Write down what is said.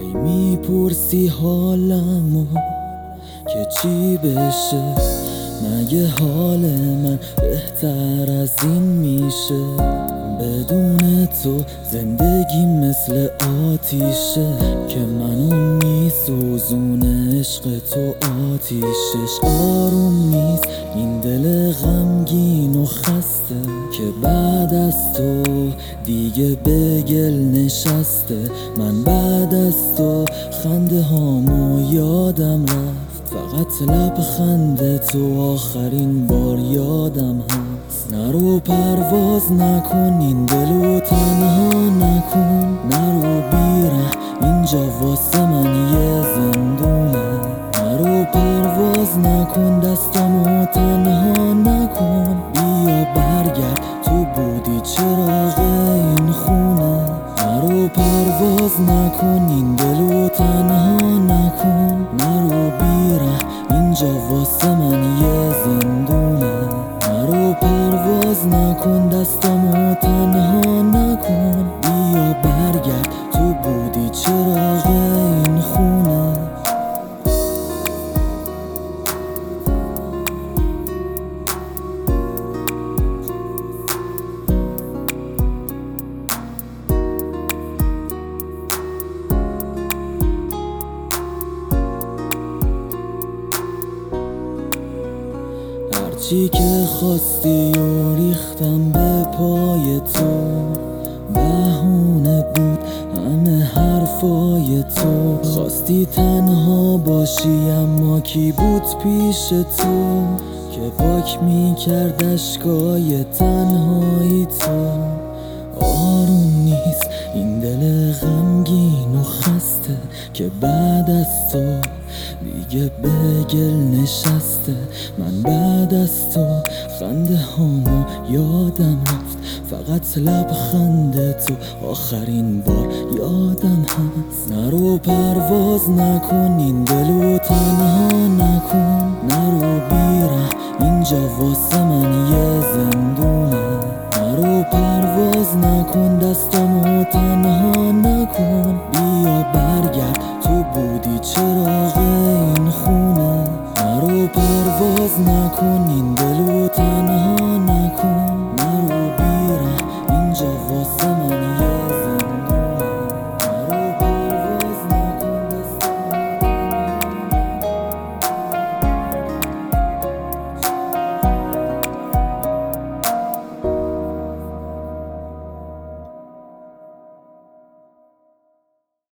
میپرسی حالمو که چی بشه، مگه حال من بهتر از این میشه؟ بدون تو زندگی مثل آتیشه که منو میسوزونه. عشق تو آتیشش آروم نیست، این دل غمگین و خسته که بعد از تو دیگه به گل نشسته. من بعد از تو خنده هامو یادم رفت، فقط لبخند تو آخرین بار یادم هست. نرو پرواز نکن، این دلو تنها نکن. نرو بیره، اینجا واسه من یه زندونه. نرو پرواز نکن، دستمو تنها نکن. بیا برگرد، تو بودی چراغ این خونه. نرو پرواز نکن، این دلو تنها نکن. نرو بیره، اینجا واسه من یه زندونه. نرو پرواز نکن، دستمو تنها نکن. بیا برگرد، تو بودی چراغ این خونه. هرچی که خواستی و ریختم به پای تو، بهونه بود همه حرفای تو. خواستی تنها باشی اما کی بود پیش تو که پاک میکرد اشکای تنهایی تو؟ آروم نیست این دل غمگین و خسته که بعد از تو دیگه به گل نشسته. من بعد از تو خنده هامو یادم رفت، فقط لبخند تو آخرین بار یادم هست. نرو پرواز نکن، این دلو تنها نکن. نرو بیره، اینجا واسه من یه زندونه. نرو پرواز نکن، دستمو تنها نکن. بیا برگرد، تو بودی چراغ این خونه. نرو پرواز نکن، این دلو تنها نکن. نرو بیره، اینجا واسه من